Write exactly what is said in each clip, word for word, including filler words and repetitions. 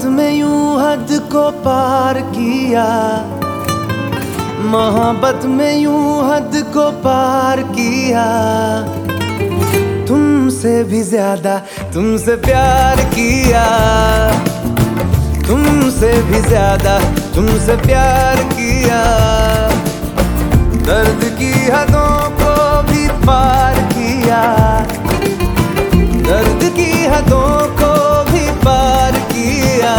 मोहब्बत में यूं हद को पार किया, मोहब्बत में यूं हद को पार किया। तुमसे भी ज्यादा तुमसे प्यार किया, तुमसे भी ज्यादा तुमसे प्यार किया। दर्द की हदों को भी पार किया, दर्द की हदों को भी पार किया।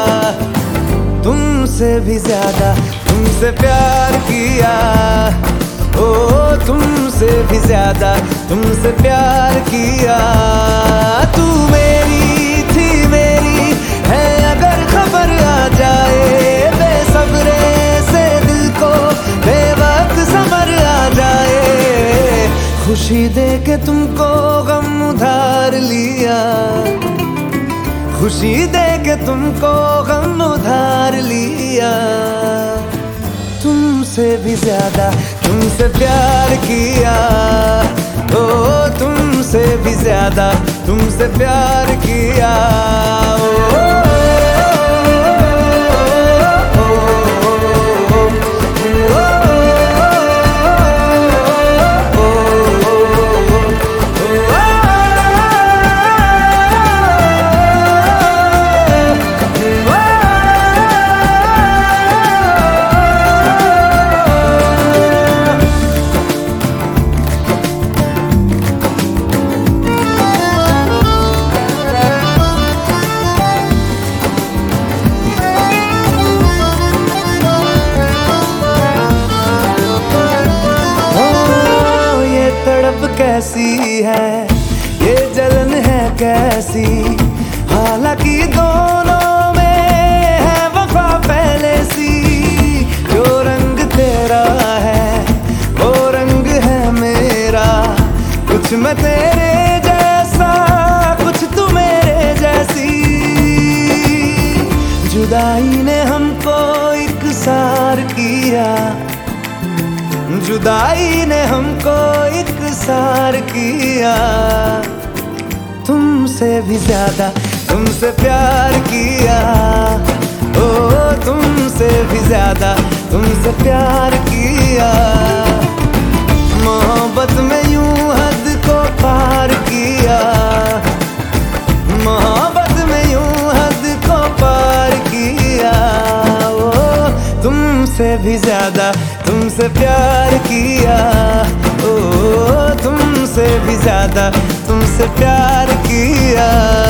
तुमसे भी ज्यादा तुमसे प्यार किया, ओ तुमसे भी ज्यादा तुमसे प्यार किया। तू मेरी थी मेरी है अगर खबर आ जाए, बेसब्रे से दिल को बेवक्त समर आ जाए। खुशी दे के तुमको गम उधार लिया, खुशी दे के तुमको गम उधार लिया। तुमसे भी ज्यादा तुमसे प्यार किया, ओ तुमसे भी ज्यादा तुमसे प्यार किया। ओ कैसी है ये जलन है कैसी, हालांकि दोनों में है वफा पहले सी। जो रंग तेरा है वो रंग है मेरा, कुछ मैं तेरे जैसा कुछ तू मेरे जैसी। जुदाई ने हमको इकसार किया, जुदाई ने हमको इकसार किया। तुमसे भी ज्यादा तुमसे प्यार किया, ओ तुमसे भी ज्यादा तुमसे प्यार किया। मोहब्बत में यूं हद को पार किया, मोहब्बत में यूं हद को पार किया। ओ तुमसे भी ज्यादा तुमसे प्यार किया, ओ तुमसे भी ज्यादा तुमसे प्यार किया।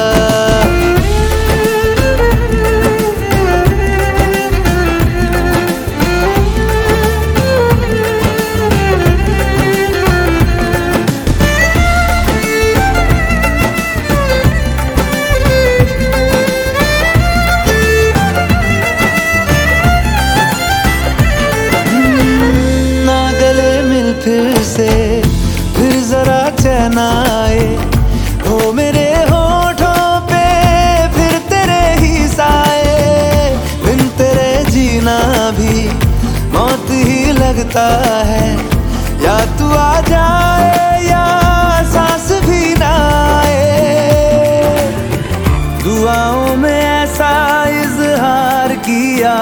फिर से फिर जरा चैन आए, हो मेरे होठों पे फिर तेरे ही साए। बिन तेरे जीना भी मौत ही लगता है, या तू आ जाए या सांस भी ना आए। दुआओं में ऐसा इजहार किया,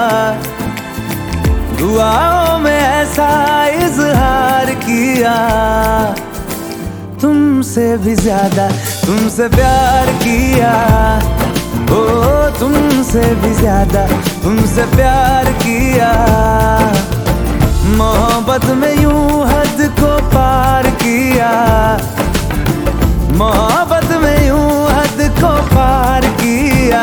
दुआओं में ऐसा इजहार किया। तुमसे भी ज्यादा तुमसे प्यार किया, ओ तुमसे भी ज्यादा तुमसे प्यार किया। मोहब्बत में यूं हद को पार किया, मोहब्बत में यूं हद को पार किया।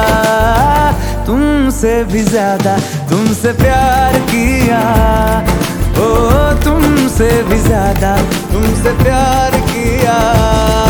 तुमसे भी ज्यादा तुमसे प्यार किया, ओ तुमसे भी ज्यादा तुमसे प्यार किया।